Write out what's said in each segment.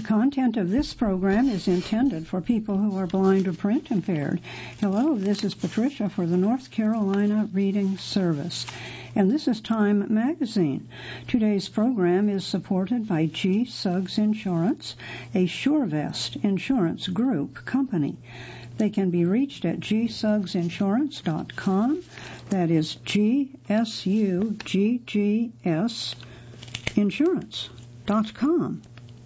content of this program is intended for people who are blind or print impaired. Hello, this is Patricia for the North Carolina Reading Service, and this is Time Magazine. Today's program is supported by G. Suggs Insurance, a SureVest insurance group company. They can be reached at gsuggsinsurance.com. That is GSUGGS insurance.com.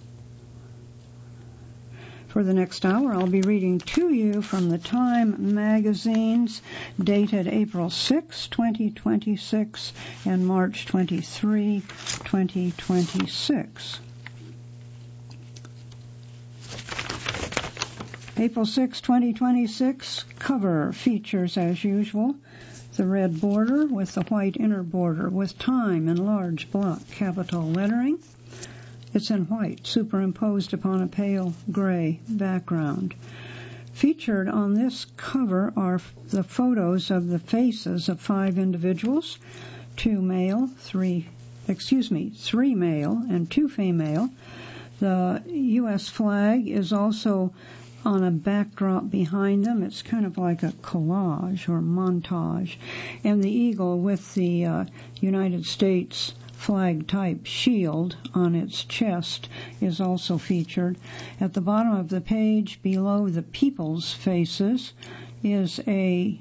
For the next hour, I'll be reading to you from the Time magazines dated April 6, 2026 and March 23, 2026. April 6, 2026 cover features, as usual, the red border with the white inner border with Time in large block capital lettering. It's in white, superimposed upon a pale gray background. Featured on this cover are the photos of the faces of 5 individuals, 3 male and 2 female. The U.S. flag is also on a backdrop behind them. It's kind of like a collage or montage. And the eagle with the United States flag-type shield on its chest is also featured. At the bottom of the page, below the people's faces, is an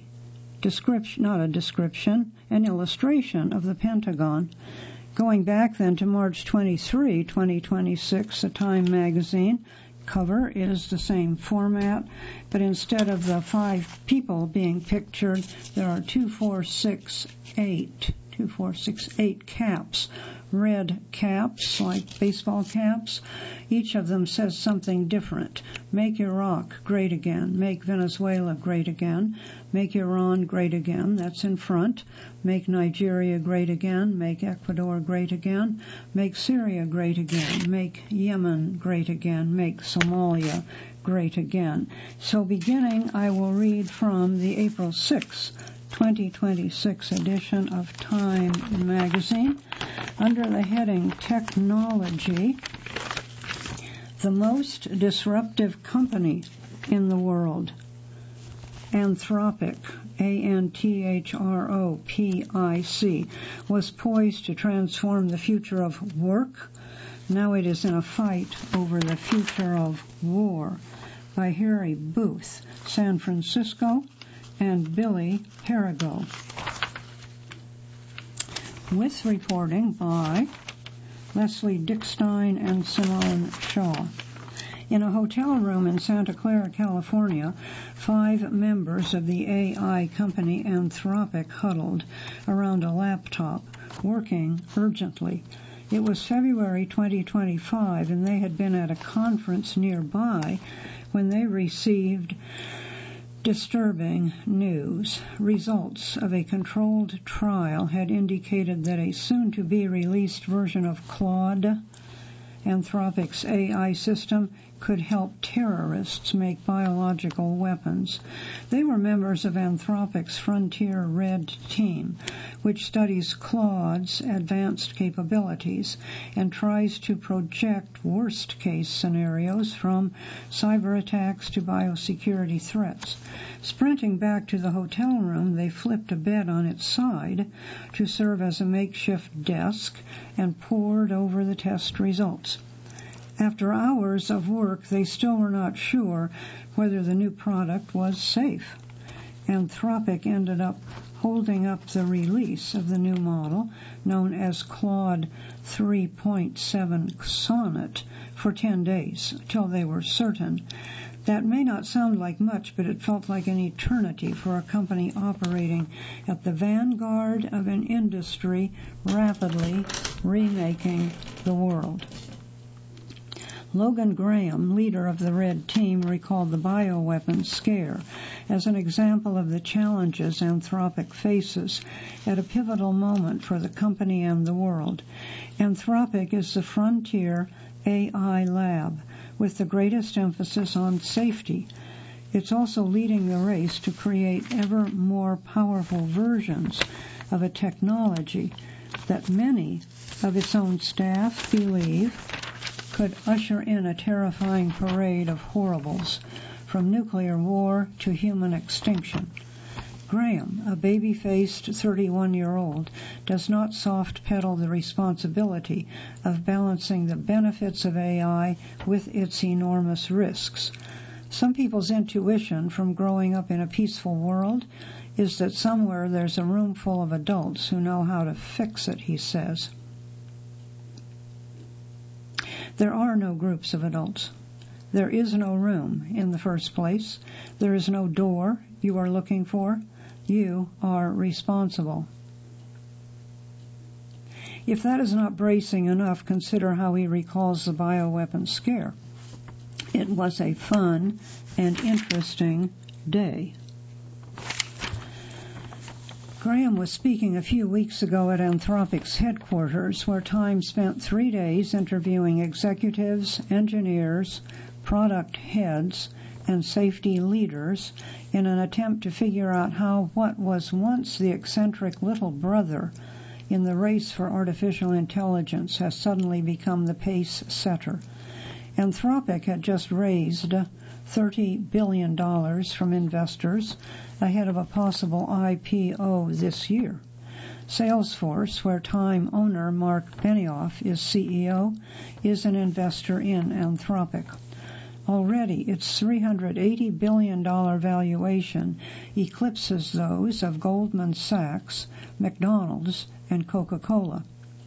illustration of the Pentagon. Going back then to March 23, 2026, the Time magazine cover is the same format, but instead of the 5 people being pictured, there are 2, 4, 6, 8 caps, red caps like baseball caps. Each of them says something different. Make Iraq great again. Make Venezuela great again. Make Iran great again. That's in front. Make Nigeria great again. Make Ecuador great again. Make Syria great again. Make Yemen great again. Make Somalia great again. So beginning, I will read from the April 6, 2026 edition of Time magazine. Under the heading Technology, the most disruptive company in the world, Anthropic, Anthropic, was poised to transform the future of work. Now it is in a fight over the future of war. By Harry Booth, San Francisco, and Billy Perigo. With reporting by Leslie Dickstein and Simone Shaw. In a hotel room in Santa Clara, California, 5 members of the AI company Anthropic huddled around a laptop, working urgently. It was February 2025, and they had been at a conference nearby when they received disturbing news. Results of a controlled trial had indicated that a soon-to-be-released version of Claude, Anthropic's AI system, could help terrorists make biological weapons. They were members of Anthropic's Frontier Red Team, which studies Claude's advanced capabilities and tries to project worst-case scenarios from cyber attacks to biosecurity threats. Sprinting back to the hotel room, they flipped a bed on its side to serve as a makeshift desk and pored over the test results. After hours of work, they still were not sure whether the new product was safe. Anthropic ended up holding up the release of the new model, known as Claude 3.7 Sonnet, for 10 days, till they were certain. That may not sound like much, but it felt like an eternity for a company operating at the vanguard of an industry rapidly remaking the world. Logan Graham, leader of the Red Team, recalled the bioweapon scare as an example of the challenges Anthropic faces at a pivotal moment for the company and the world. Anthropic is the frontier AI lab with the greatest emphasis on safety. It's also leading the race to create ever more powerful versions of a technology that many of its own staff believe could usher in a terrifying parade of horribles, from nuclear war to human extinction. Graham, a baby-faced 31-year-old, does not soft-pedal the responsibility of balancing the benefits of AI with its enormous risks. Some people's intuition from growing up in a peaceful world is that somewhere there's a room full of adults who know how to fix it, he says. There are no groups of adults. There is no room in the first place. There is no door you are looking for. You are responsible. If that is not bracing enough, consider how he recalls the bioweapon scare. It was a fun and interesting day. Graham was speaking a few weeks ago at Anthropic's headquarters, where Time spent 3 days interviewing executives, engineers, product heads, and safety leaders in an attempt to figure out how what was once the eccentric little brother in the race for artificial intelligence has suddenly become the pace setter. Anthropic had just raised $30 billion from investors ahead of a possible IPO this year. Salesforce, where Time owner Mark Benioff is CEO, is an investor in Anthropic. Already, its $380 billion valuation eclipses those of Goldman Sachs, McDonald's, and Coca-Cola.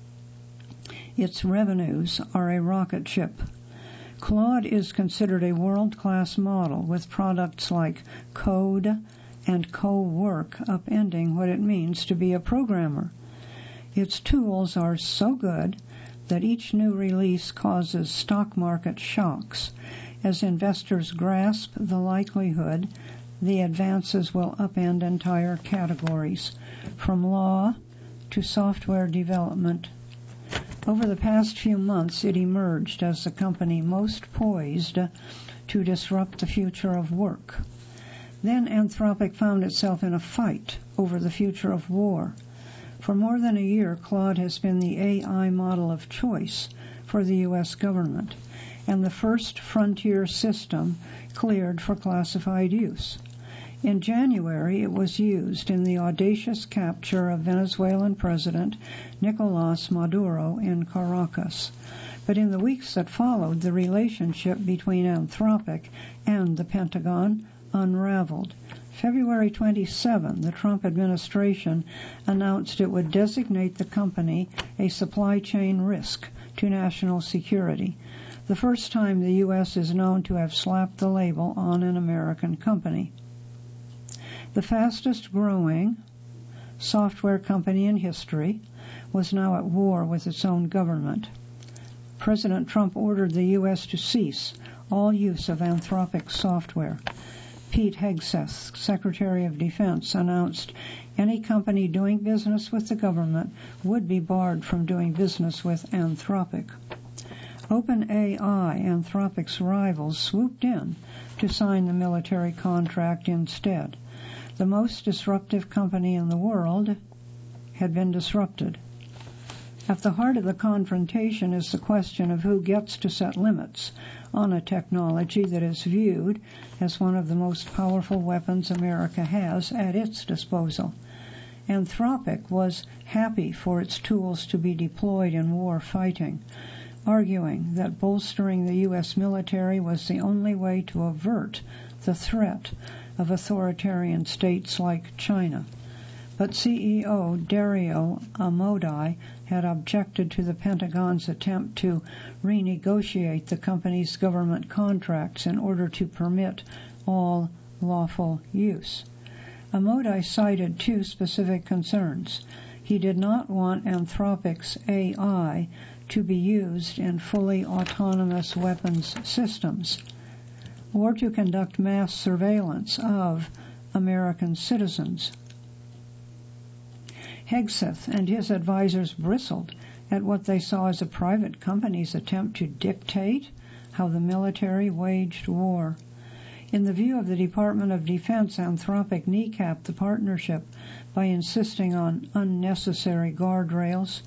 Its revenues are a rocket ship. Claude is considered a world-class model with products like Code and Co-work upending what it means to be a programmer. Its tools are so good that each new release causes stock market shocks, as investors grasp the likelihood the advances will upend entire categories, from law to software development. Over the past few months, it emerged as the company most poised to disrupt the future of work. Then Anthropic found itself in a fight over the future of war. For more than a year, Claude has been the AI model of choice for the U.S. government, and the first frontier system cleared for classified use. In January, it was used in the audacious capture of Venezuelan President Nicolás Maduro in Caracas. But in the weeks that followed, the relationship between Anthropic and the Pentagon unraveled. February 27, the Trump administration announced it would designate the company a supply chain risk to national security, the first time the U.S. is known to have slapped the label on an American company. The fastest-growing software company in history was now at war with its own government. President Trump ordered the U.S. to cease all use of Anthropic's software. Pete Hegseth, Secretary of Defense, announced any company doing business with the government would be barred from doing business with Anthropic. OpenAI, Anthropic's rivals, swooped in to sign the military contract instead. The most disruptive company in the world had been disrupted. At the heart of the confrontation is the question of who gets to set limits on a technology that is viewed as one of the most powerful weapons America has at its disposal. Anthropic was happy for its tools to be deployed in war fighting, arguing that bolstering the U.S. military was the only way to avert the threat of authoritarian states like China. But CEO Dario Amodei had objected to the Pentagon's attempt to renegotiate the company's government contracts in order to permit all lawful use. Amodei cited two specific concerns. He did not want Anthropic's AI to be used in fully autonomous weapons systems, or to conduct mass surveillance of American citizens. Hegseth and his advisors bristled at what they saw as a private company's attempt to dictate how the military waged war. In the view of the Department of Defense, Anthropic kneecapped the partnership by insisting on unnecessary guardrails,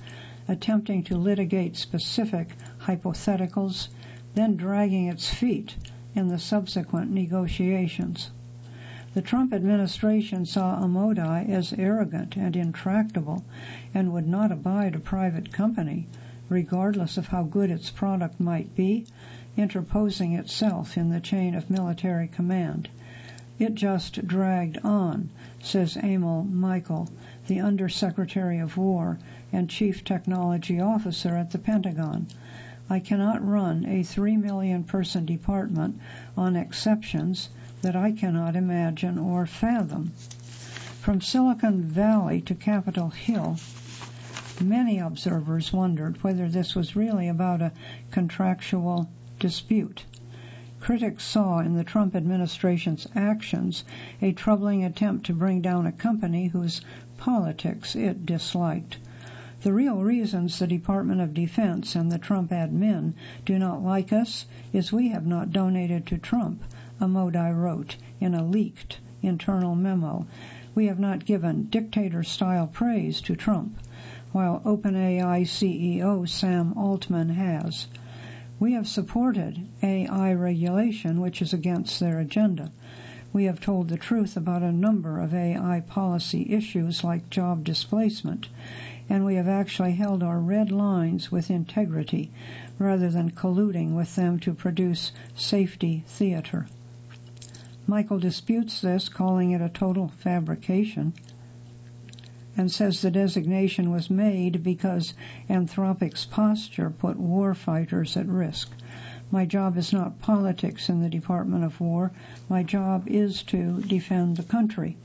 attempting to litigate specific hypotheticals, then dragging its feet in the subsequent negotiations. The Trump administration saw Amodai as arrogant and intractable and would not abide a private company, regardless of how good its product might be, interposing itself in the chain of military command. It just dragged on, says Emil Michael, the Undersecretary of War and Chief Technology Officer at the Pentagon. I cannot run a 3 million person department on exceptions that I cannot imagine or fathom. From Silicon Valley to Capitol Hill, many observers wondered whether this was really about a contractual dispute. Critics saw in the Trump administration's actions a troubling attempt to bring down a company whose politics it disliked. The real reasons the Department of Defense and the Trump admin do not like us is we have not donated to Trump, Amodai wrote in a leaked internal memo. We have not given dictator-style praise to Trump, while OpenAI CEO Sam Altman has. We have supported AI regulation, which is against their agenda. We have told the truth about a number of AI policy issues like job displacement, and we have actually held our red lines with integrity rather than colluding with them to produce safety theater. Michael disputes this, calling it a total fabrication, and says the designation was made because Anthropic's posture put war fighters at risk. My job is not politics in the Department of War. My job is to defend the country.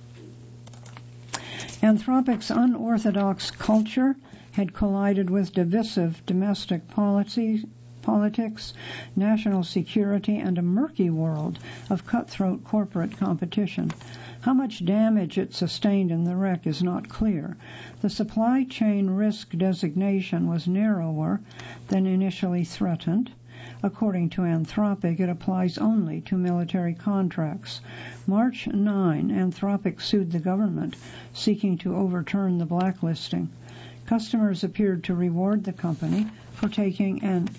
Anthropic's unorthodox culture had collided with divisive domestic politics, national security, and a murky world of cutthroat corporate competition. How much damage it sustained in the wreck is not clear. The supply chain risk designation was narrower than initially threatened. According to Anthropic, it applies only to military contracts. March 9, Anthropic sued the government, seeking to overturn the blacklisting. Customers appeared to reward the company for taking an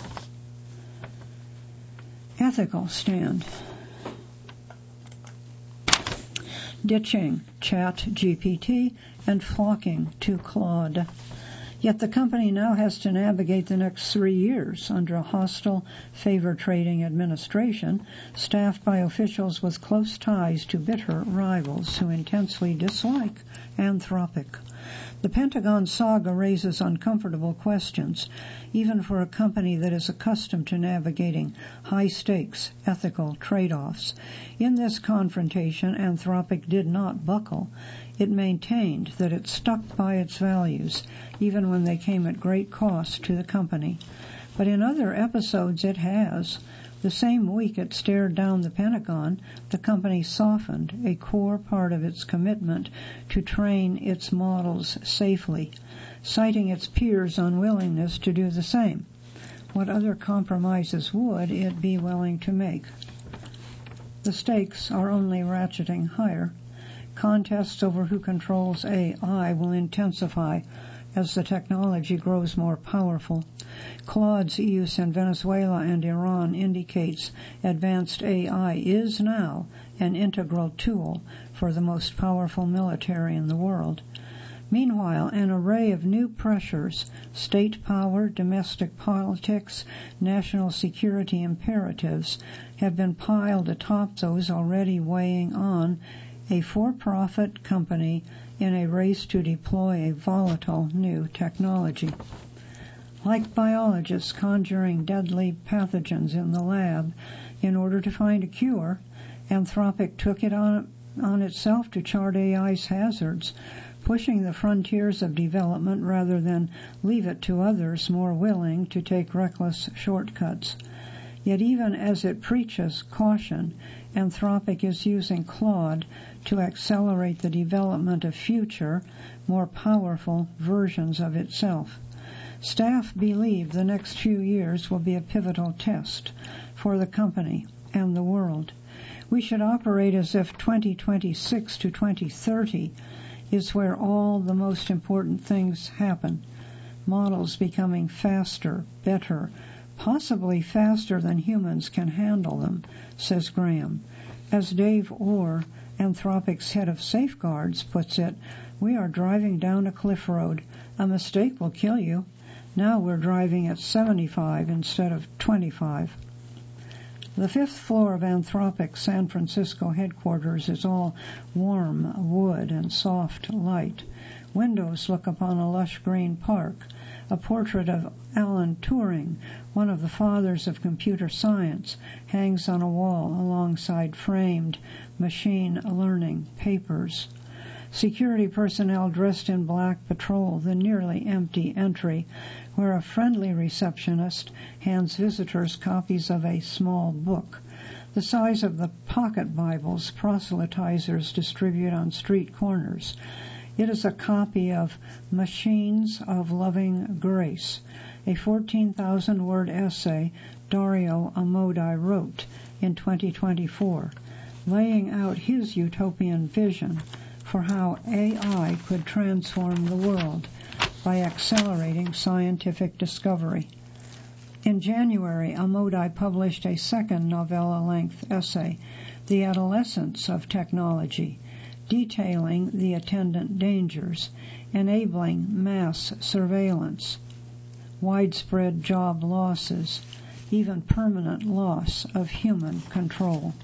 ethical stand, ditching ChatGPT and flocking to Claude. Yet the company now has to navigate the next 3 years under a hostile, favor-trading administration staffed by officials with close ties to bitter rivals who intensely dislike Anthropic. The Pentagon saga raises uncomfortable questions, even for a company that is accustomed to navigating high-stakes ethical trade-offs. In this confrontation, Anthropic did not buckle. It maintained that it stuck by its values, even when they came at great cost to the company. But in other episodes it has. The same week it stared down the Pentagon, the company softened a core part of its commitment to train its models safely, citing its peers' unwillingness to do the same. What other compromises would it be willing to make? The stakes are only ratcheting higher. Contests over who controls AI will intensify as the technology grows more powerful. Claude's use in Venezuela and Iran indicates advanced AI is now an integral tool for the most powerful military in the world. Meanwhile, an array of new pressures, state power, domestic politics, national security imperatives, have been piled atop those already weighing on a for-profit company in a race to deploy a volatile new technology. Like biologists conjuring deadly pathogens in the lab in order to find a cure, Anthropic took it on itself to chart AI's hazards, pushing the frontiers of development rather than leave it to others more willing to take reckless shortcuts. Yet even as it preaches caution, Anthropic is using Claude to accelerate the development of future, more powerful versions of itself. Staff believe the next few years will be a pivotal test for the company and the world. We should operate as if 2026 to 2030 is where all the most important things happen. models becoming faster, better, possibly faster than humans can handle them, says Graham. As Dave Orr, Anthropic's head of safeguards, puts it, we are driving down a cliff road. A mistake will kill you. Now we're driving at 75 instead of 25. The fifth floor of Anthropic's San Francisco headquarters is all warm wood and soft light. Windows look upon a lush green park. A portrait of Alan Turing, one of the fathers of computer science, hangs on a wall alongside framed machine learning papers. Security personnel dressed in black patrol the nearly empty entry, where a friendly receptionist hands visitors copies of a small book, the size of the pocket Bibles proselytizers distribute on street corners. It is a copy of Machines of Loving Grace, a 14,000-word essay Dario Amodei wrote in 2024, laying out his utopian vision for how AI could transform the world by accelerating scientific discovery. In January, Amodei published a second novella-length essay, The Adolescence of Technology, detailing the attendant dangers, enabling mass surveillance, widespread job losses, even permanent loss of human control.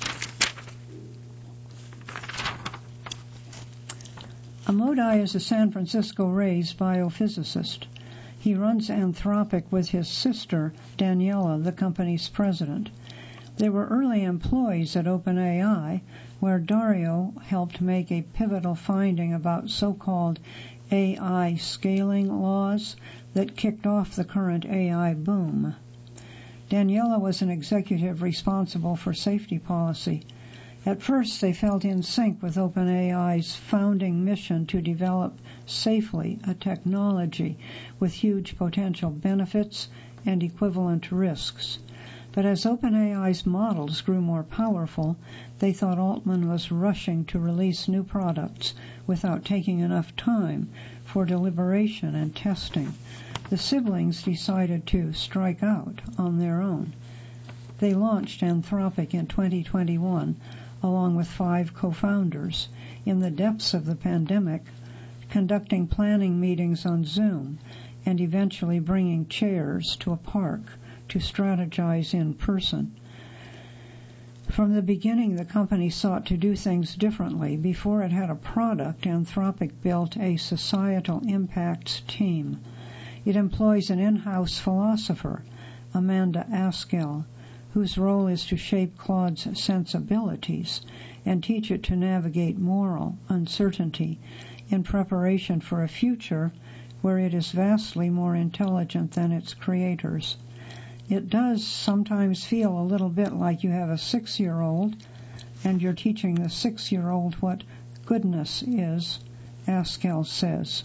Amodei is a San Francisco-raised biophysicist. He runs Anthropic with his sister, Daniela, the company's president. They were early employees at OpenAI, where Dario helped make a pivotal finding about so-called AI scaling laws that kicked off the current AI boom. Daniela was an executive responsible for safety policy. At first, they felt in sync with OpenAI's founding mission to develop safely a technology with huge potential benefits and equivalent risks. But as OpenAI's models grew more powerful, they thought Altman was rushing to release new products without taking enough time for deliberation and testing. The siblings decided to strike out on their own. They launched Anthropic in 2021, along with 5 co-founders, in the depths of the pandemic, conducting planning meetings on Zoom and eventually bringing chairs to a park to strategize in person. From the beginning, the company sought to do things differently. Before it had a product, Anthropic built a societal impacts team. It employs an in-house philosopher, Amanda Askell, whose role is to shape Claude's sensibilities and teach it to navigate moral uncertainty in preparation for a future where it is vastly more intelligent than its creators. It does sometimes feel a little bit like you have a 6-year-old and you're teaching the 6-year-old what goodness is, Askell says.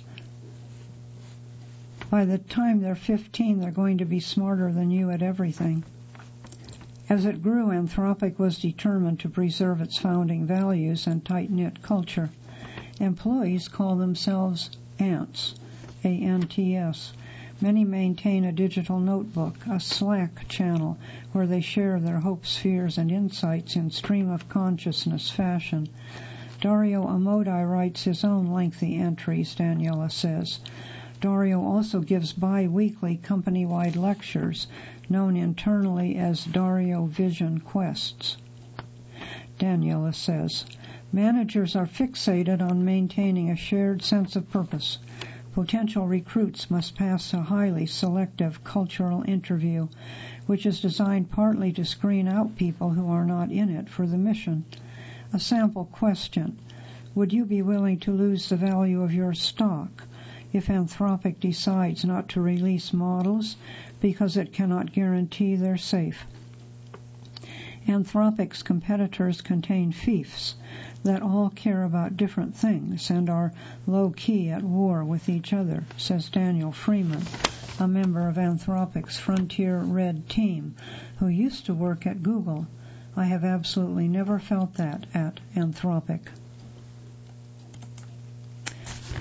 By the time they're 15, they're going to be smarter than you at everything. As it grew, Anthropic was determined to preserve its founding values and tight-knit culture. Employees call themselves Ants, A-N-T-S. Many maintain a digital notebook, a Slack channel, where they share their hopes, fears, and insights in stream-of-consciousness fashion. Dario Amodei writes his own lengthy entries, Daniela says. Dario also gives bi-weekly company-wide lectures, known internally as Dario Vision Quests. Daniela says, managers are fixated on maintaining a shared sense of purpose. Potential recruits must pass a highly selective cultural interview, which is designed partly to screen out people who are not in it for the mission. A sample question: would you be willing to lose the value of your stock if Anthropic decides not to release models because it cannot guarantee they're safe? Anthropic's competitors contain fiefs that all care about different things and are low-key at war with each other, says Daniel Freeman, a member of Anthropic's Frontier Red team, who used to work at Google. I have absolutely never felt that at Anthropic.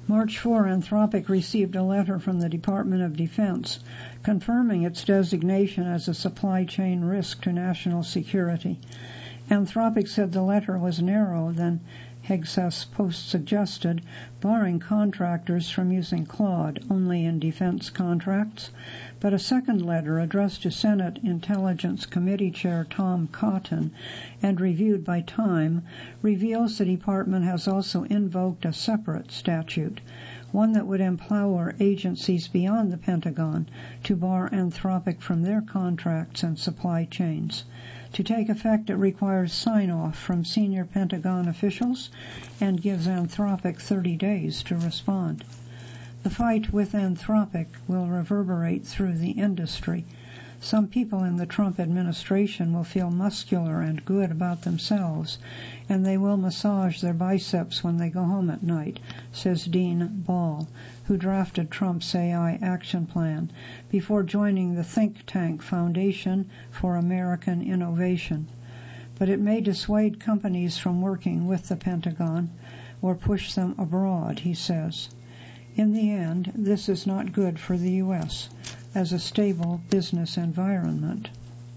March 4, Anthropic received a letter from the Department of Defense confirming its designation as a supply chain risk to national security. Anthropic said the letter was narrower than Hegseth's post suggested, barring contractors from using Claude only in defense contracts. But a second letter addressed to Senate Intelligence Committee Chair Tom Cotton and reviewed by Time reveals the department has also invoked a separate statute, one that would empower agencies beyond the Pentagon to bar Anthropic from their contracts and supply chains. To take effect, it requires sign-off from senior Pentagon officials and gives Anthropic 30 days to respond. The fight with Anthropic will reverberate through the industry. Some people in the Trump administration will feel muscular and good about themselves, and they will massage their biceps when they go home at night, says Dean Ball, who drafted Trump's AI action plan before joining the think tank Foundation for American Innovation. But it may dissuade companies from working with the Pentagon or push them abroad, he says. In the end, this is not good for the U.S. as a stable business environment,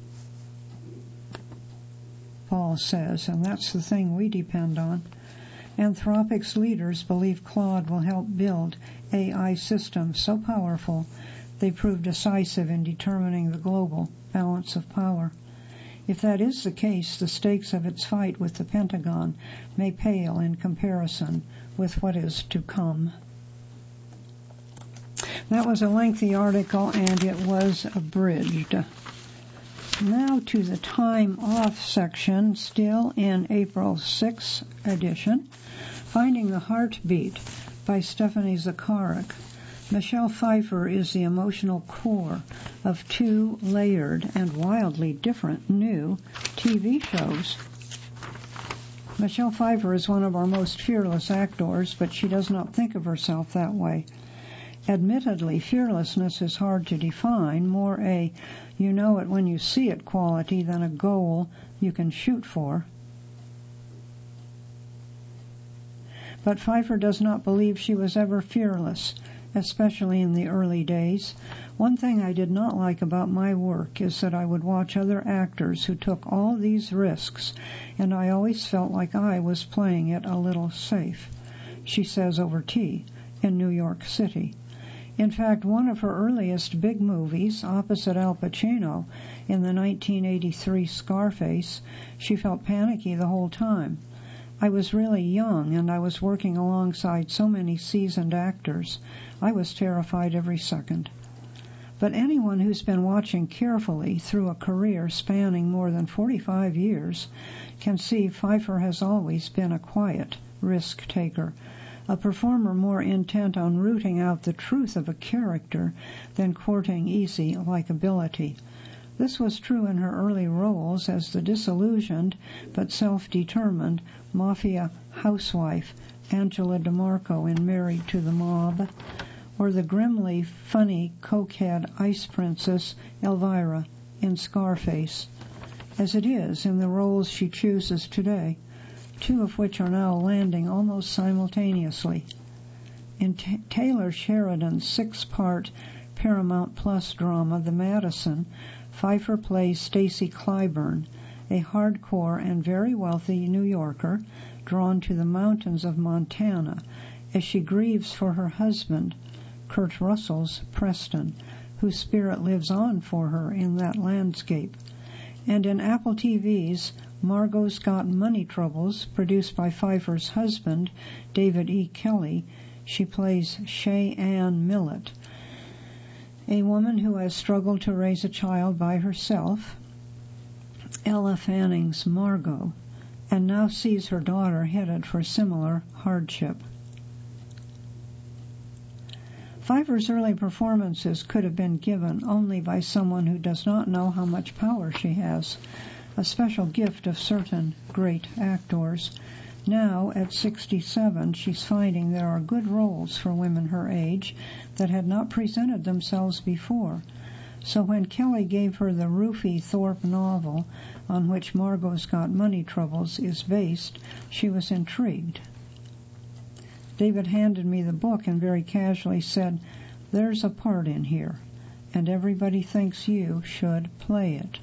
Paul says, and that's the thing we depend on. Anthropic's leaders believe Claude will help build AI systems so powerful they prove decisive in determining the global balance of power. If that is the case, the stakes of its fight with the Pentagon may pale in comparison with what is to come. That was a lengthy article, and it was abridged. Now to the time off section, still in April 6th edition, Finding the Heartbeat by Stephanie Zacharek. Michelle Pfeiffer is the emotional core of two layered and wildly different new TV shows. Michelle Pfeiffer is one of our most fearless actors, but she does not think of herself that way. Admittedly, fearlessness is hard to define, more a you know it when you see it quality than a goal you can shoot for. But Pfeiffer does not believe she was ever fearless, especially in the early days. One thing I did not like about my work is that I would watch other actors who took all these risks, and I always felt like I was playing it a little safe, she says over tea in New York City. In fact, one of her earliest big movies, opposite Al Pacino in the 1983 Scarface, she felt panicky the whole time. I was really young, and I was working alongside so many seasoned actors. I was terrified every second. But anyone who's been watching carefully through a career spanning more than 45 years can see Pfeiffer has always been a quiet risk-taker, a performer more intent on rooting out the truth of a character than courting easy likability. This was true in her early roles as the disillusioned but self-determined mafia housewife Angela DeMarco in Married to the Mob, or the grimly funny cokehead ice princess Elvira in Scarface, as it is in the roles she chooses today, two of which are now landing almost simultaneously. In Taylor Sheridan's 6-part Paramount Plus drama, The Madison, Pfeiffer plays Stacy Clyburn, a hardcore and very wealthy New Yorker drawn to the mountains of Montana as she grieves for her husband, Kurt Russell's Preston, whose spirit lives on for her in that landscape. And in Apple TV's Margot's Got Money Troubles, produced by Pfeiffer's husband, David E. Kelly, she plays Shay Ann Millett, a woman who has struggled to raise a child by herself, Ella Fanning's Margot, and now sees her daughter headed for similar hardship. Pfeiffer's early performances could have been given only by someone who does not know how much power she has, a special gift of certain great actors. Now, at 67, she's finding there are good roles for women her age that had not presented themselves before. So when Kelly gave her the Rufy Thorpe novel on which Margot's Got Money Troubles is based, she was intrigued. David handed me the book and very casually said, "There's a part in here, and everybody thinks you should play it."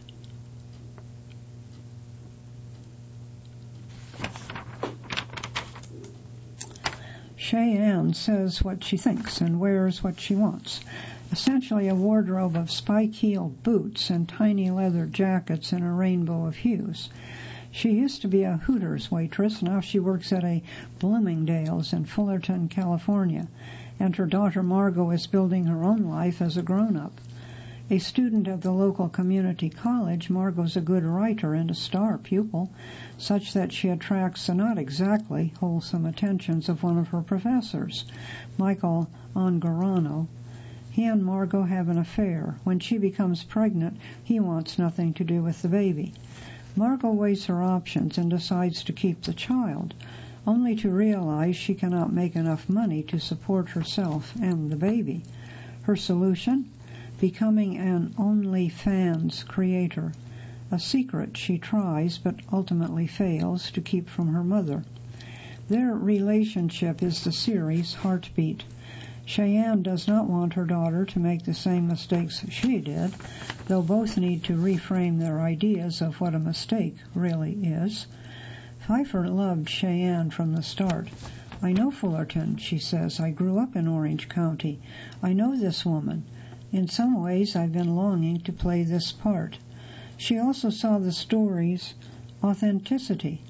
Cheyenne says what she thinks and wears what she wants. Essentially a wardrobe of spike-heeled boots and tiny leather jackets in a rainbow of hues. She used to be a Hooters waitress. Now she works at a Bloomingdale's in Fullerton, California, and her daughter Margot is building her own life as a grown-up. A student at the local community college, Margot's a good writer and a star pupil, such that she attracts the not exactly wholesome attentions of one of her professors, Michael Angarano. He and Margot have an affair. When she becomes pregnant, he wants nothing to do with the baby. Margot weighs her options and decides to keep the child, only to realize she cannot make enough money to support herself and the baby. Her solution? Becoming an OnlyFans creator, a secret she tries but ultimately fails to keep from her mother. Their relationship is the series' heartbeat. Cheyenne does not want her daughter to make the same mistakes she did, though both need to reframe their ideas of what a mistake really is. Pfeiffer loved Cheyenne from the start. "I know Fullerton," she says. "I grew up in Orange County. I know this woman. In some ways, I've been longing to play this part." She also saw the story's authenticity.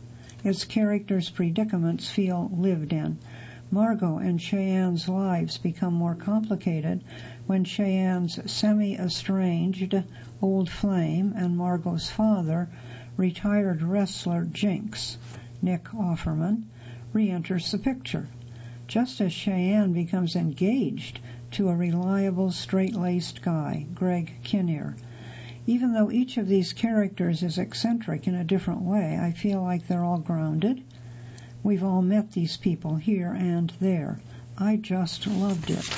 Its characters' predicaments feel lived in. Margot and Cheyenne's lives become more complicated when Cheyenne's semi-estranged old flame and Margot's father, retired wrestler Jinx, Nick Offerman, re-enters the picture. Just as Cheyenne becomes engaged to a reliable, straight-laced guy, Greg Kinnear. Even though each of these characters is eccentric in a different way, I feel like they're all grounded. We've all met these people here and there. I just loved it.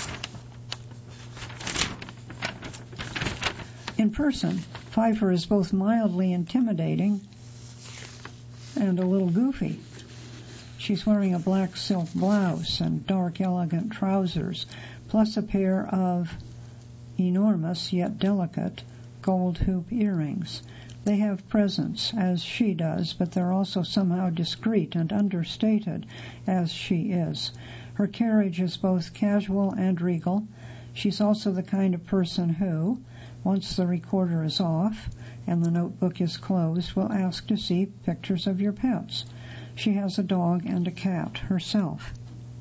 In person, Pfeiffer is both mildly intimidating and a little goofy. She's wearing a black silk blouse and dark, elegant trousers, plus a pair of enormous yet delicate gold hoop earrings. They have presence, as she does, but they're also somehow discreet and understated, as she is. Her carriage is both casual and regal. She's also the kind of person who, once the recorder is off and the notebook is closed, will ask to see pictures of your pets. She has a dog and a cat herself.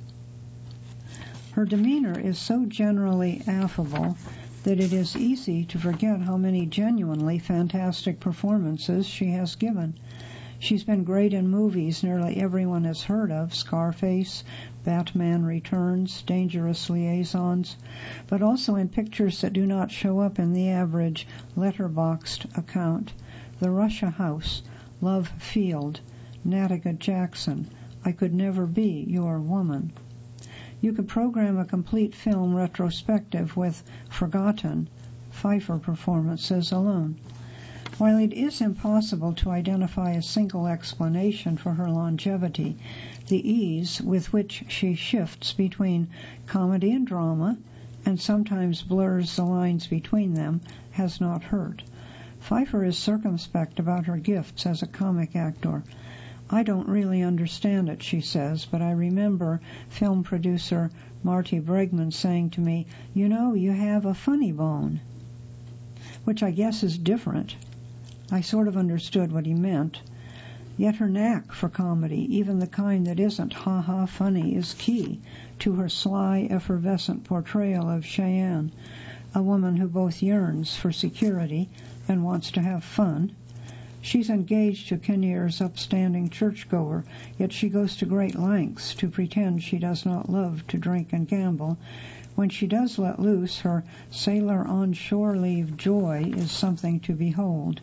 Her demeanor is so generally affable that it is easy to forget how many genuinely fantastic performances she has given. She's been great in movies nearly everyone has heard of, Scarface, Batman Returns, Dangerous Liaisons, but also in pictures that do not show up in the average letterboxed account. The Russia House, Love Field, Natica Jackson, I Could Never Be Your Woman. You could program a complete film retrospective with forgotten Pfeiffer performances alone. While it is impossible to identify a single explanation for her longevity, the ease with which she shifts between comedy and drama, and sometimes blurs the lines between them, has not hurt. Pfeiffer is circumspect about her gifts as a comic actor. "I don't really understand it," she says, but I remember film producer Marty Bregman saying to me, "You know, you have a funny bone," which I guess is different. I sort of understood what he meant. Yet her knack for comedy, even the kind that isn't ha-ha funny, is key to her sly, effervescent portrayal of Cheyenne, a woman who both yearns for security and wants to have fun. She's engaged to Kinnear's upstanding churchgoer, yet she goes to great lengths to pretend she does not love to drink and gamble. When she does let loose, her sailor on shore leave joy is something to behold.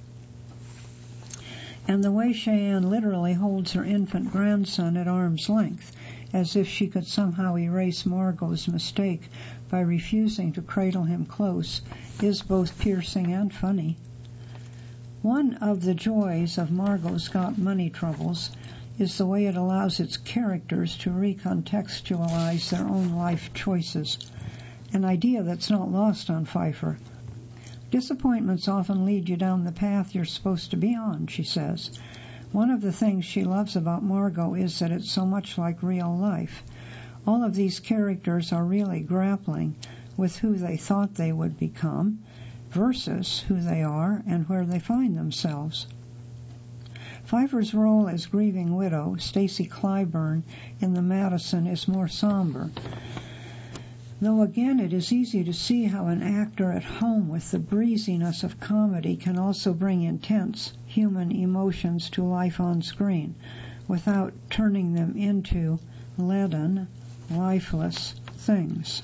And the way Cheyenne literally holds her infant grandson at arm's length, as if she could somehow erase Margot's mistake by refusing to cradle him close, is both piercing and funny. One of the joys of Margot's Got Money Troubles is the way it allows its characters to recontextualize their own life choices, an idea that's not lost on Pfeiffer. Disappointments often lead you down the path you're supposed to be on, she says. One of the things she loves about Margot is that it's so much like real life. All of these characters are really grappling with who they thought they would become versus who they are and where they find themselves. Pfeiffer's role as grieving widow, Stacy Clyburn, in The Madison is more somber. Though again it is easy to see how an actor at home with the breeziness of comedy can also bring intense human emotions to life on screen without turning them into leaden, lifeless things.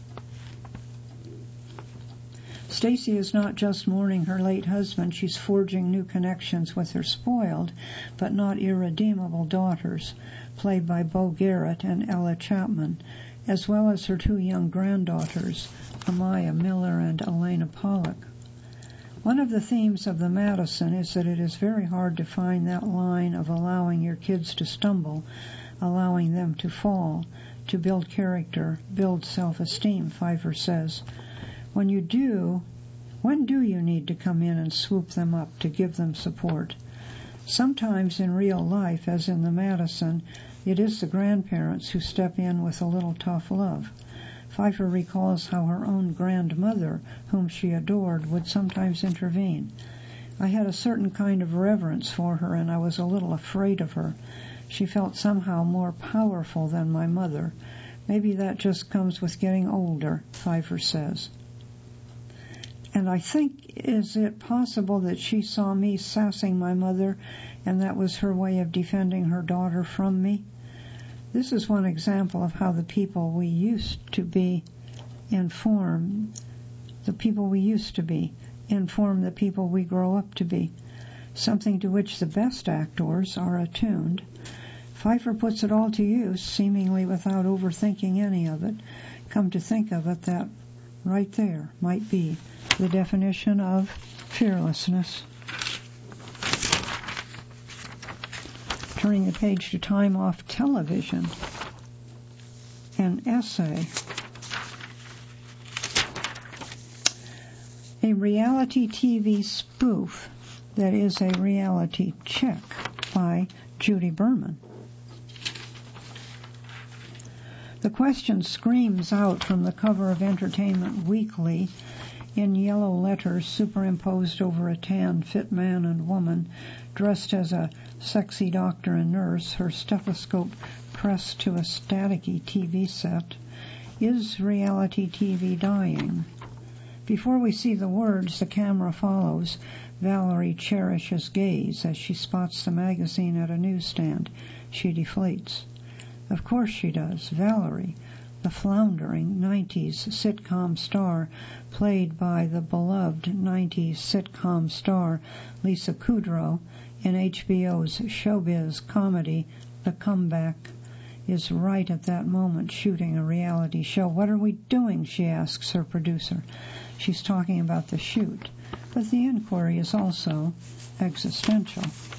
Stacy is not just mourning her late husband, she's forging new connections with her spoiled but not irredeemable daughters, played by Bo Garrett and Ella Chapman, as well as her two young granddaughters, Amaya Miller and Elena Pollock. One of the themes of The Madison is that it is very hard to find that line of allowing your kids to stumble, allowing them to fall, to build character, build self-esteem, Pfeiffer says. When do you need to come in and swoop them up to give them support? Sometimes in real life, as in The Madison, it is the grandparents who step in with a little tough love. Pfeiffer recalls how her own grandmother, whom she adored, would sometimes intervene. I had a certain kind of reverence for her, and I was a little afraid of her. She felt somehow more powerful than my mother. Maybe that just comes with getting older, Pfeiffer says. And I think, is it possible that she saw me sassing my mother, and that was her way of defending her daughter from me? This is one example of how the people we used to be inform the people we grow up to be, something to which the best actors are attuned. Pfeiffer puts it all to use, seemingly without overthinking any of it. Come to think of it, that right there might be the definition of fearlessness. Turning the page to Time Off Television, an essay. A reality TV spoof that is a reality check by Judy Berman. The question screams out from the cover of Entertainment Weekly in yellow letters superimposed over a tan, fit man and woman dressed as a sexy doctor and nurse, her stethoscope pressed to a staticky TV set. Is reality TV dying? Before we see the words, the camera follows Valerie Cherish's gaze as she spots the magazine at a newsstand. She deflates. Of course she does. Valerie, the floundering 90s sitcom star, played by the beloved 90s sitcom star Lisa Kudrow in HBO's showbiz comedy The Comeback, is right at that moment shooting a reality show. What are we doing? She asks her producer. She's talking about the shoot, but the inquiry is also existential.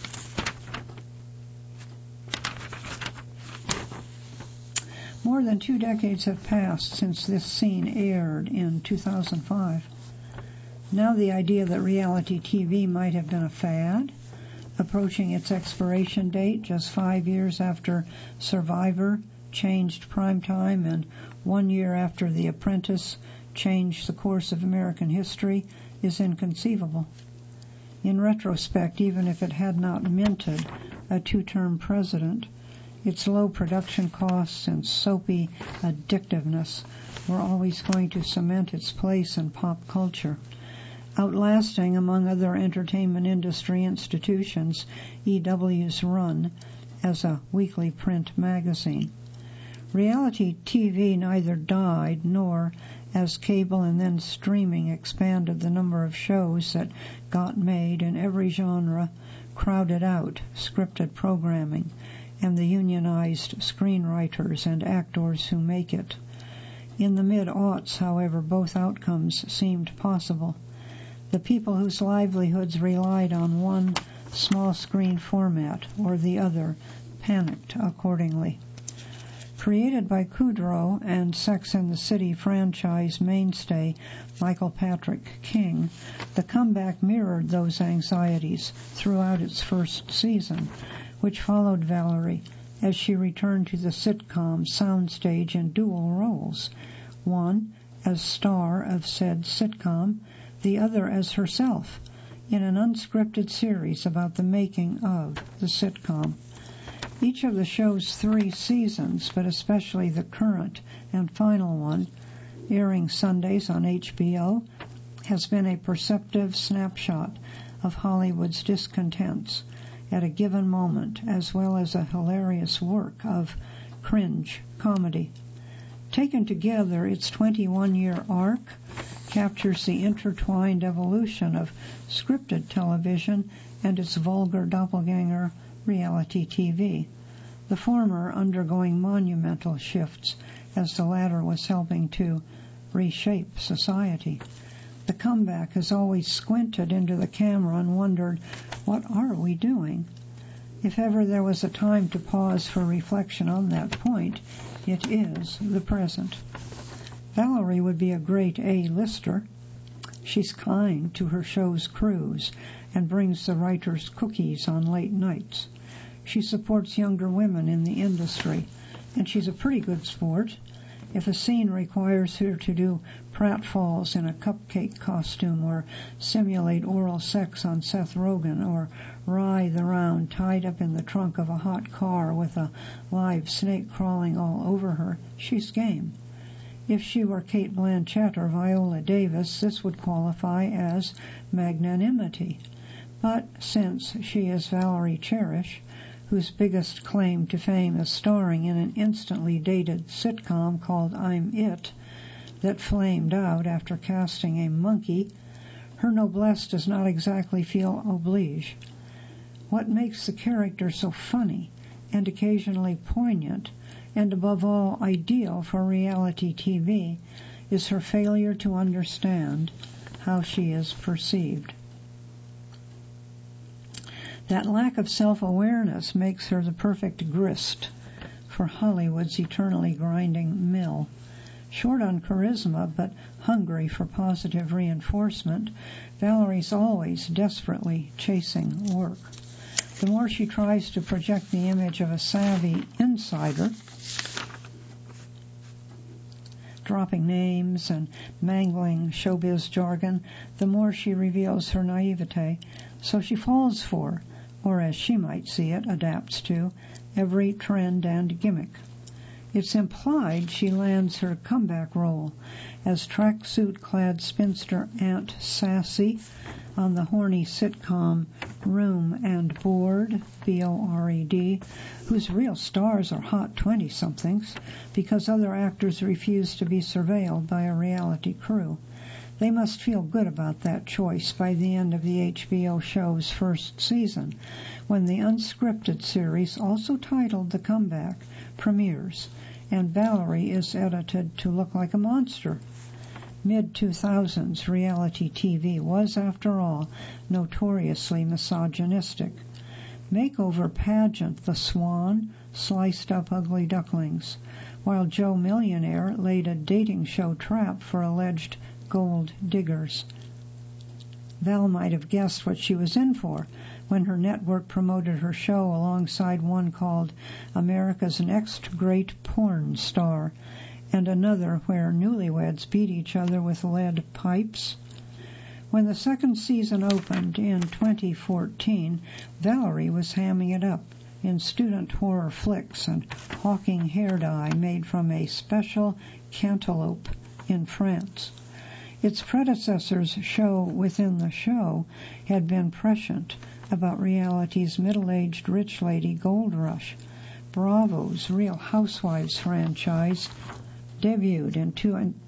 More than 2 decades have passed since this scene aired in 2005. Now the idea that reality TV might have been a fad, approaching its expiration date just 5 years after Survivor changed primetime and 1 year after The Apprentice changed the course of American history, is inconceivable. In retrospect, even if it had not minted a 2-term president, its low production costs and soapy addictiveness were always going to cement its place in pop culture, outlasting, among other entertainment industry institutions, EW's run as a weekly print magazine. Reality TV neither died nor, as cable and then streaming expanded the number of shows that got made in every genre, crowded out scripted programming and the unionized screenwriters and actors who make it. In the mid-aughts, however, both outcomes seemed possible. The people whose livelihoods relied on one small screen format or the other panicked accordingly. Created by Kudrow and Sex and the City franchise mainstay Michael Patrick King, The Comeback mirrored those anxieties throughout its first season, which followed Valerie as she returned to the sitcom soundstage in dual roles, one as star of said sitcom, the other as herself, in an unscripted series about the making of the sitcom. Each of the show's 3 seasons, but especially the current and final one, airing Sundays on HBO, has been a perceptive snapshot of Hollywood's discontents at a given moment, as well as a hilarious work of cringe comedy. Taken together, its 21-year arc captures the intertwined evolution of scripted television and its vulgar doppelganger, reality TV, the former undergoing monumental shifts as the latter was helping to reshape society. The Comeback has always squinted into the camera and wondered, what are we doing? If ever there was a time to pause for reflection on that point, it is the present. Valerie would be a great A-lister. She's kind to her show's crews and brings the writers cookies on late nights. She supports younger women in the industry, and she's a pretty good sport. If a scene requires her to do pratfalls in a cupcake costume or simulate oral sex on Seth Rogen or writhe around tied up in the trunk of a hot car with a live snake crawling all over her, she's game. If she were Cate Blanchett or Viola Davis, this would qualify as magnanimity. But since she is Valerie Cherish, whose biggest claim to fame is starring in an instantly dated sitcom called I'm It, that flamed out after casting a monkey, her noblesse does not exactly feel oblige. What makes the character so funny and occasionally poignant, and above all ideal for reality TV, is her failure to understand how she is perceived. That lack of self-awareness makes her the perfect grist for Hollywood's eternally grinding mill. Short on charisma, but hungry for positive reinforcement, Valerie's always desperately chasing work. The more she tries to project the image of a savvy insider, dropping names and mangling showbiz jargon, the more she reveals her naivete. So she falls for, or as she might see it, adapts to, every trend and gimmick. It's implied she lands her comeback role as tracksuit-clad spinster Aunt Sassy on the horny sitcom Room and Board, B-O-R-E-D, whose real stars are hot 20-somethings because other actors refuse to be surveilled by a reality crew. They must feel good about that choice by the end of the HBO show's first season, when the unscripted series, also titled The Comeback, premieres, and Valerie is edited to look like a monster. Mid-2000s reality TV was, after all, notoriously misogynistic. Makeover pageant The Swan sliced up ugly ducklings, while Joe Millionaire laid a dating show trap for alleged gold diggers. Val might have guessed what she was in for when her network promoted her show alongside one called America's Next Great Porn Star, and another where newlyweds beat each other with lead pipes. When the second season opened in 2014, Valerie was hamming it up in student horror flicks and hawking hair dye made from a special cantaloupe in France. Its predecessor's show within the show had been prescient about reality's middle-aged rich lady gold rush. Bravo's Real Housewives franchise debuted in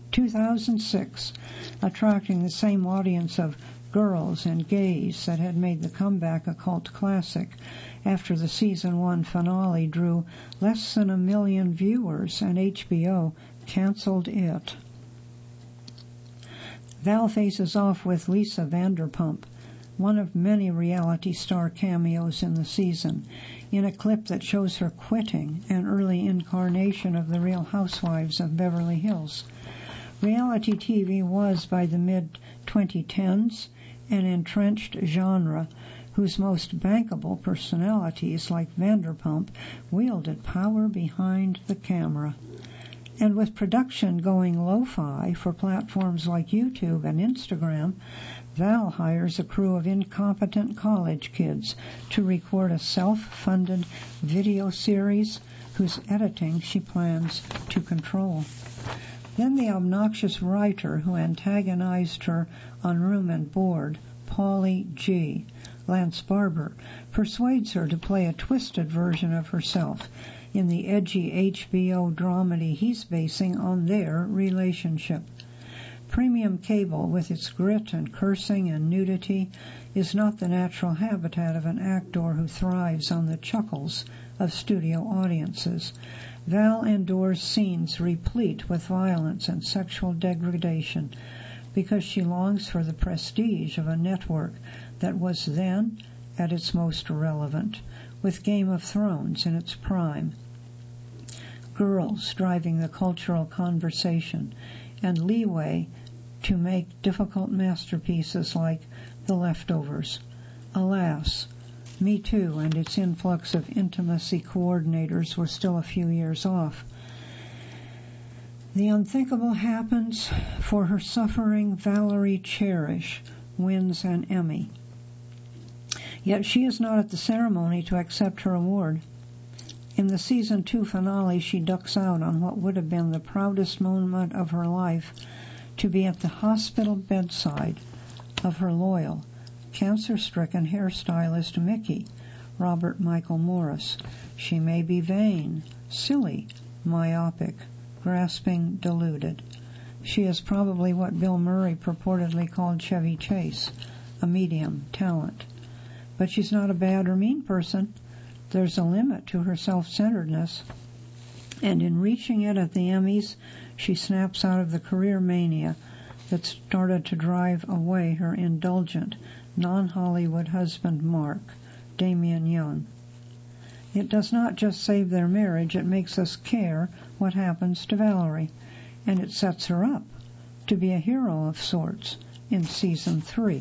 2006, attracting the same audience of girls and gays that had made The Comeback a cult classic after the season 1 finale drew less than 1 million viewers and HBO canceled it. Val faces off with Lisa Vanderpump, one of many reality star cameos in the season, in a clip that shows her quitting an early incarnation of the Real Housewives of Beverly Hills. Reality TV was, by the mid-2010s, an entrenched genre whose most bankable personalities, like Vanderpump, wielded power behind the camera. And with production going lo-fi for platforms like YouTube and Instagram, Val hires a crew of incompetent college kids to record a self-funded video series whose editing she plans to control. Then the obnoxious writer who antagonized her on Room and Board, Pauly G., Lance Barber, persuades her to play a twisted version of herself in the edgy HBO dramedy he's basing on their relationship. Premium cable, with its grit and cursing and nudity, is not the natural habitat of an actor who thrives on the chuckles of studio audiences. Val endures scenes replete with violence and sexual degradation because she longs for the prestige of a network that was then at its most relevant, with Game of Thrones in its prime. Girls driving the cultural conversation and leeway to make difficult masterpieces like The Leftovers. Alas, Me Too and its influx of intimacy coordinators were still a few years off. The unthinkable happens. For her suffering, Valerie Cherish wins an Emmy. Yet she is not at the ceremony to accept her award. In the season 2 finale, she ducks out on what would have been the proudest moment of her life, to be at the hospital bedside of her loyal, cancer-stricken hairstylist Mickey, Robert Michael Morris. She may be vain, silly, myopic, grasping, deluded. She is probably what Bill Murray purportedly called Chevy Chase, a medium talent. But she's not a bad or mean person. There's a limit to her self-centeredness, and in reaching it at the Emmys, she snaps out of the career mania that started to drive away her indulgent, non-Hollywood husband Mark, Damian Young. It does not just save their marriage, it makes us care what happens to Valerie, and it sets her up to be a hero of sorts in Season 3.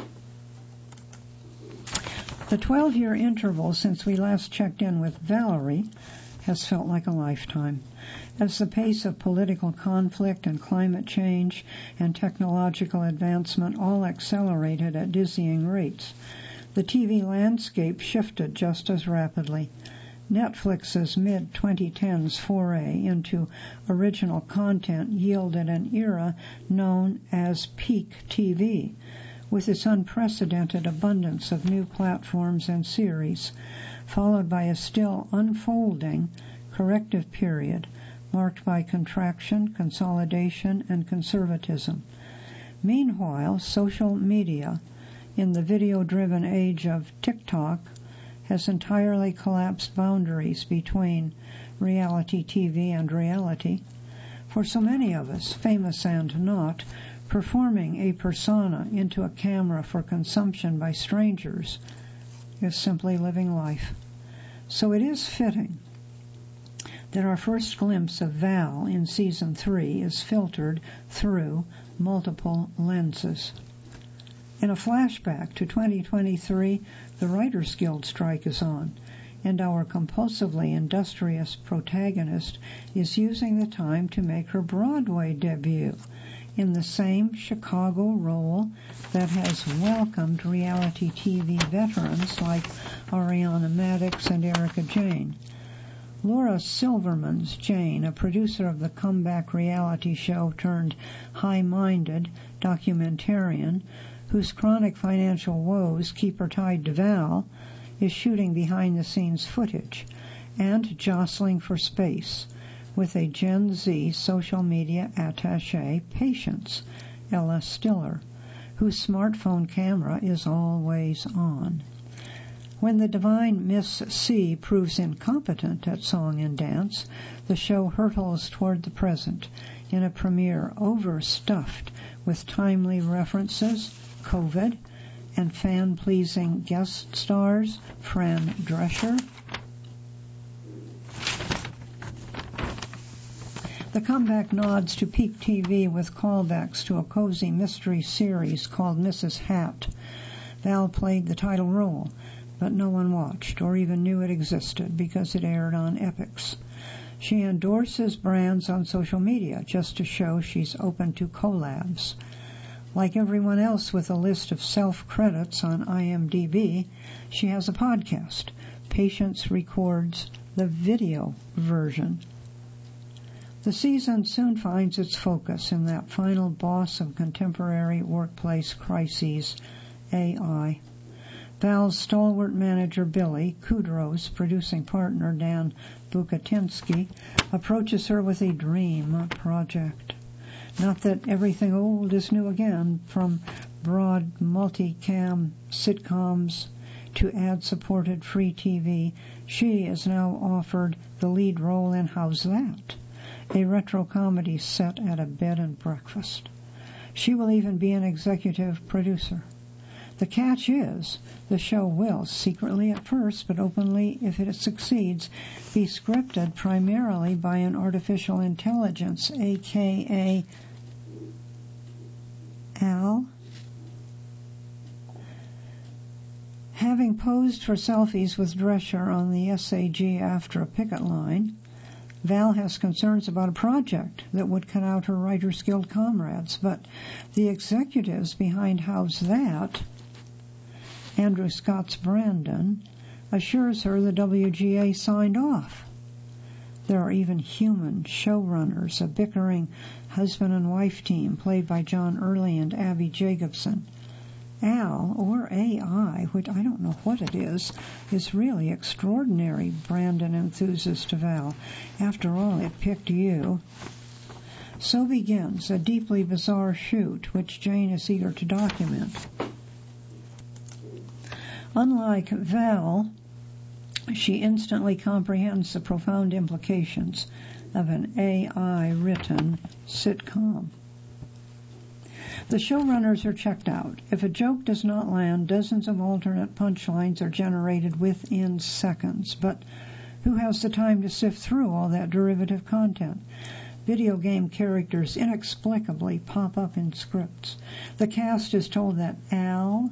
The 12-year interval since we last checked in with Valerie has felt like a lifetime, as the pace of political conflict and climate change and technological advancement all accelerated at dizzying rates. The TV landscape shifted just as rapidly. Netflix's mid-2010s foray into original content yielded an era known as peak TV, with its unprecedented abundance of new platforms and series, followed by a still unfolding corrective period marked by contraction, consolidation, and conservatism. Meanwhile, social media, in the video-driven age of TikTok, has entirely collapsed boundaries between reality TV and reality. For so many of us, famous and not, performing a persona into a camera for consumption by strangers is simply living life. So it is fitting that our first glimpse of Val in Season 3 is filtered through multiple lenses. In a flashback to 2023, the Writers Guild strike is on, and our compulsively industrious protagonist is using the time to make her Broadway debut in the same Chicago role that has welcomed reality TV veterans like Ariana Madix and Erica Jane. Laura Silverman's Jane, a producer of the comeback reality show turned high-minded documentarian, whose chronic financial woes keep her tied to Val, is shooting behind-the-scenes footage and jostling for space with a Gen Z social media attaché, Patience, Ella Stiller, whose smartphone camera is always on. When the divine Miss C proves incompetent at song and dance, the show hurtles toward the present in a premiere overstuffed with timely references, COVID, and fan-pleasing guest stars Fran Drescher, The comeback nods to peak TV with callbacks to a cozy mystery series called Mrs. Hat. Val played the title role, but no one watched or even knew it existed because it aired on Epix. She endorses brands on social media just to show she's open to collabs. Like everyone else with a list of self-credits on IMDb, she has a podcast. Patience records the video version. The season soon finds its focus in that final boss of contemporary workplace crises, AI. Val's stalwart manager Billy, Kudrow's producing partner Dan Bukatinsky, approaches her with a dream project. Not that everything old is new again, from broad multicam sitcoms to ad-supported free TV. She is now offered the lead role in How's That?, a retro comedy set at a bed and breakfast. She will even be an executive producer. The catch is, the show will, secretly at first, but openly if it succeeds, be scripted primarily by an artificial intelligence, a.k.a. Al. Having posed for selfies with Drescher on the SAG after a picket line, Val has concerns about a project that would cut out her Writers Guild comrades, but the executives behind How's That?, Andrew Scott's Brandon, assures her the WGA signed off. There are even human showrunners, a bickering husband and wife team played by John Early and Abby Jacobson. Al, or AI, which I don't know what it is really extraordinary, Brandon enthuses to Val. After all, it picked you. So begins a deeply bizarre shoot, which Jane is eager to document. Unlike Val, she instantly comprehends the profound implications of an AI-written sitcom. The showrunners are checked out. If a joke does not land, dozens of alternate punchlines are generated within seconds. But who has the time to sift through all that derivative content? Video game characters inexplicably pop up in scripts. The cast is told that Al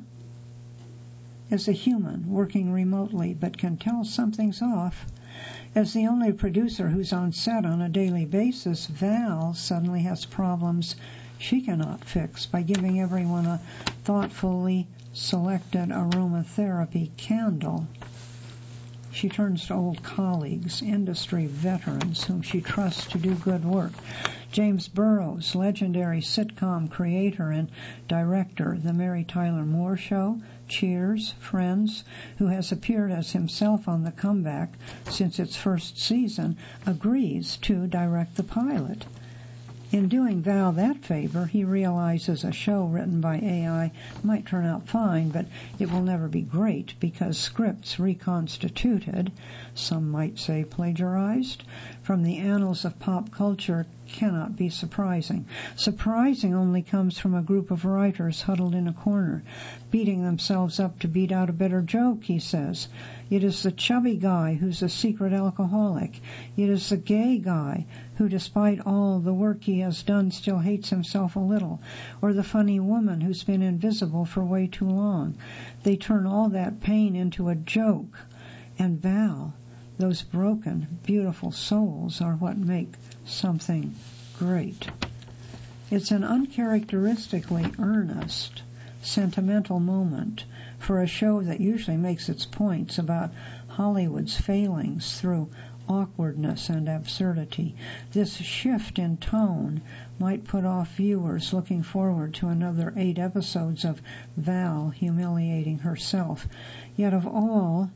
is a human working remotely, but can tell something's off. As the only producer who's on set on a daily basis, Val suddenly has problems she cannot fix by giving everyone a thoughtfully selected aromatherapy candle. She turns to old colleagues, industry veterans whom she trusts to do good work. James Burrows, legendary sitcom creator and director, The Mary Tyler Moore Show, Cheers, Friends, who has appeared as himself on The Comeback since its first season, agrees to direct the pilot. In doing Val that favor, he realizes a show written by AI might turn out fine, but it will never be great because scripts reconstituted, some might say plagiarized, from the annals of pop culture cannot be surprising. Surprising only comes from a group of writers huddled in a corner, beating themselves up to beat out a better joke, he says. It is the chubby guy who's a secret alcoholic. It is the gay guy who, despite all the work he has done, still hates himself a little. Or the funny woman who's been invisible for way too long. They turn all that pain into a joke. And Val, those broken, beautiful souls are what make something great. It's an uncharacteristically earnest, sentimental moment for a show that usually makes its points about Hollywood's failings through awkwardness and absurdity. This shift in tone might put off viewers looking forward to another 8 episodes of Val humiliating herself. Yet of all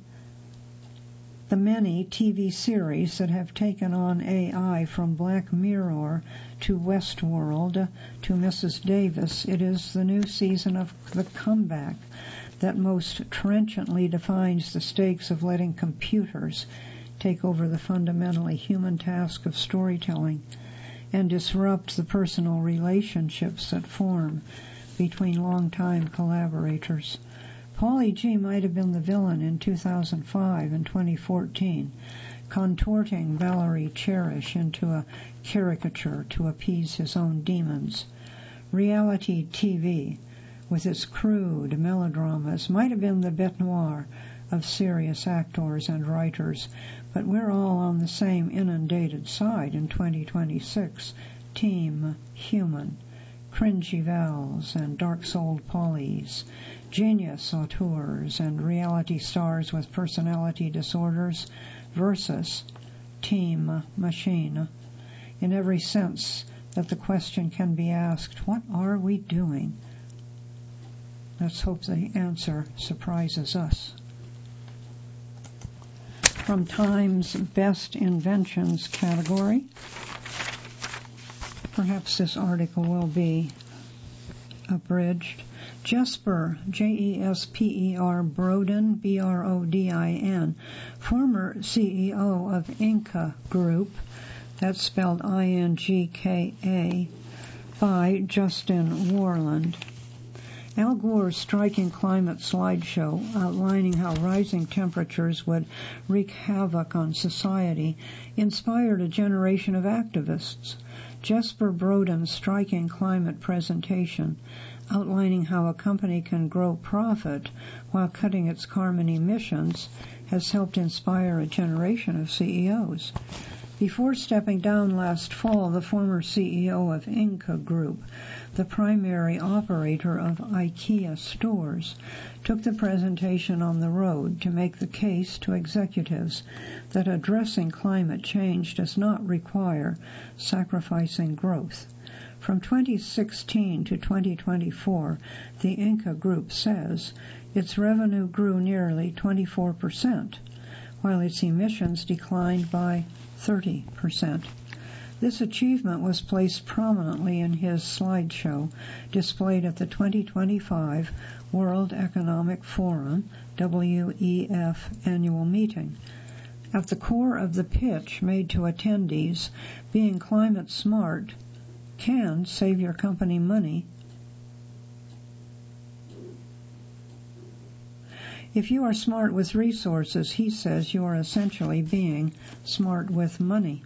the many TV series that have taken on AI, from Black Mirror to Westworld to Mrs. Davis, it is the new season of The Comeback that most trenchantly defines the stakes of letting computers take over the fundamentally human task of storytelling and disrupt the personal relationships that form between longtime Paulie G might have been the villain in 2005 and 2014. contorting Valerie Cherish into a caricature to appease his own demons. Reality TV, with its crude melodramas, might have been the bête noire of serious actors and writers, but we're all on the same inundated side in 2026. Team Human, cringy Vals and dark-souled Pollies, genius auteurs and reality stars with personality disorders versus Team Machine. In every sense that the question can be asked, what are we doing? Let's hope the answer surprises us. From Time's Best Inventions category, perhaps this article will be abridged. Jesper, Jesper Brodin, Brodin, former CEO of Inca Group, that's spelled INGKA, by Justin Warland. Al Gore's striking climate slideshow outlining how rising temperatures would wreak havoc on society inspired a generation of activists. Jesper Brodin's striking climate presentation outlining how a company can grow profit while cutting its carbon emissions has helped inspire a generation of CEOs. Before stepping down last fall, the former CEO of Inca Group, the primary operator of IKEA stores, took the presentation on the road to make the case to executives that addressing climate change does not require sacrificing growth. From 2016 to 2024, the Inca Group says its revenue grew nearly 24%, while its emissions declined by 30%. This achievement was placed prominently in his slideshow displayed at the 2025 World Economic Forum, WEF, annual meeting. At the core of the pitch made to attendees, being climate smart can save your company money. If you are smart with resources, he says you are essentially being smart with money.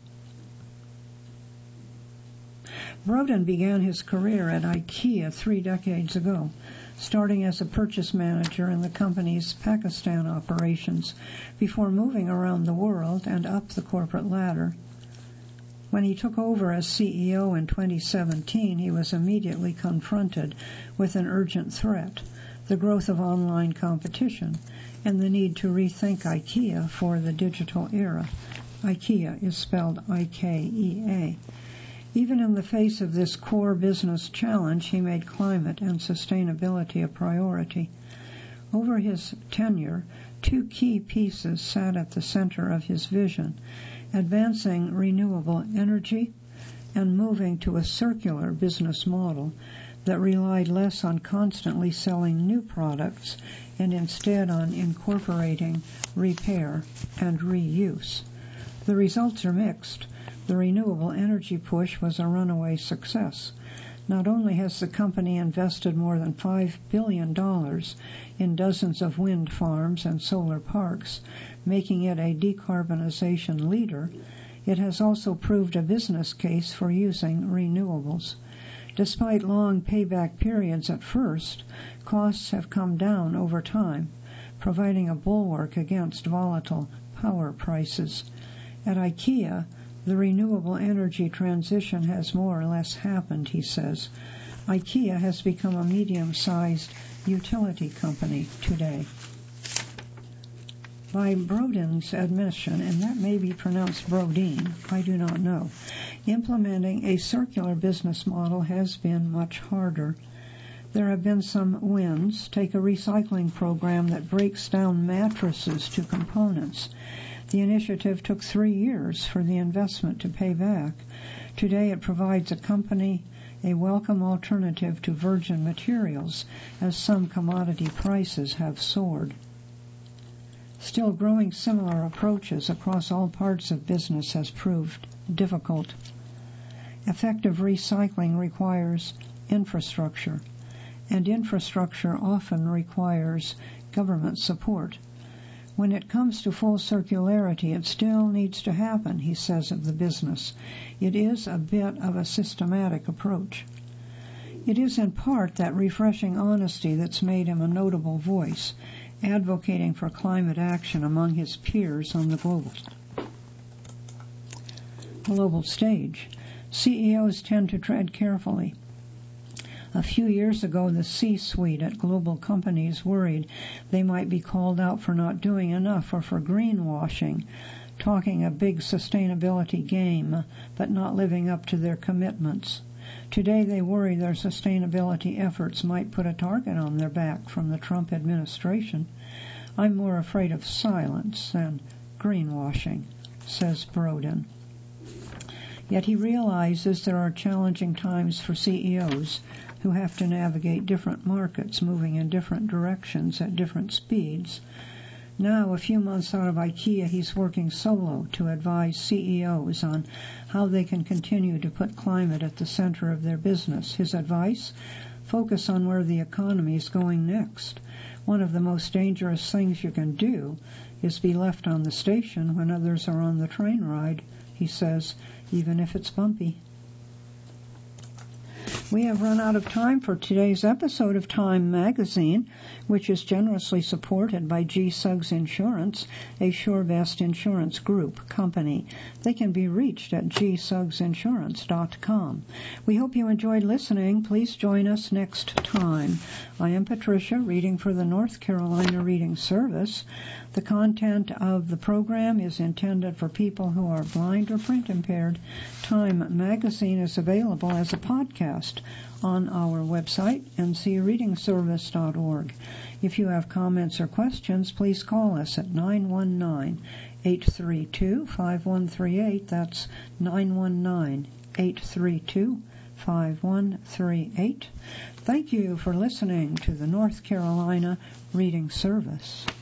Brodin began his career at IKEA 3 decades ago, starting as a purchase manager in the company's Pakistan operations before moving around the world and up the corporate ladder. When he took over as CEO in 2017, he was immediately confronted with an urgent threat, the growth of online competition, and the need to rethink IKEA for the digital era. IKEA is spelled IKEA. Even in the face of this core business challenge, he made climate and sustainability a priority. Over his tenure, 2 key pieces sat at the center of his vision: advancing renewable energy and moving to a circular business model that relied less on constantly selling new products and instead on incorporating repair and reuse. The results are mixed. The renewable energy push was a runaway success. Not only has the company invested more than $5 billion in dozens of wind farms and solar parks, making it a decarbonization leader, it has also proved a business case for using renewables. Despite long payback periods at first, costs have come down over time, providing a bulwark against volatile power prices. At IKEA, the renewable energy transition has more or less happened, he says. IKEA has become a medium-sized utility company today. By Brodin's admission, and that may be pronounced Brodin, I do not know, implementing a circular business model has been much harder. There have been some wins. Take a recycling program that breaks down mattresses to components. The initiative took 3 years for the investment to pay back. Today it provides a company a welcome alternative to virgin materials, as some commodity prices have soared. Still, growing similar approaches across all parts of business has proved difficult. Effective recycling requires infrastructure, and infrastructure often requires government support. When it comes to full circularity, it still needs to happen, he says of the business. It is a bit of a systematic approach. It is in part that refreshing honesty that's made him a notable voice, advocating for climate action among his peers on the global stage. CEOs tend to tread carefully. A few years ago, the C-suite at global companies worried they might be called out for not doing enough or for greenwashing, talking a big sustainability game, but not living up to their commitments. Today, they worry their sustainability efforts might put a target on their back from the Trump administration. I'm more afraid of silence than greenwashing, says Brodin. Yet he realizes there are challenging times for CEOs who have to navigate different markets moving in different directions at different speeds. Now, a few months out of IKEA, he's working solo to advise CEOs on how they can continue to put climate at the center of their business. His advice? Focus on where the economy is going next. One of the most dangerous things you can do is be left on the station when others are on the train ride, he says, even if it's bumpy. We have run out of time for today's episode of Time Magazine, which is generously supported by G. Suggs Insurance, a SureBest insurance group company. They can be reached at gsuggsinsurance.com. We hope you enjoyed listening. Please join us next time. I am Patricia, reading for the North Carolina Reading Service. The content of the program is intended for people who are blind or print impaired. Time Magazine is available as a podcast on our website, ncreadingservice.org. If you have comments or questions, please call us at 919-832-5138. That's 919-832-5138. Thank you for listening to the North Carolina Reading Service.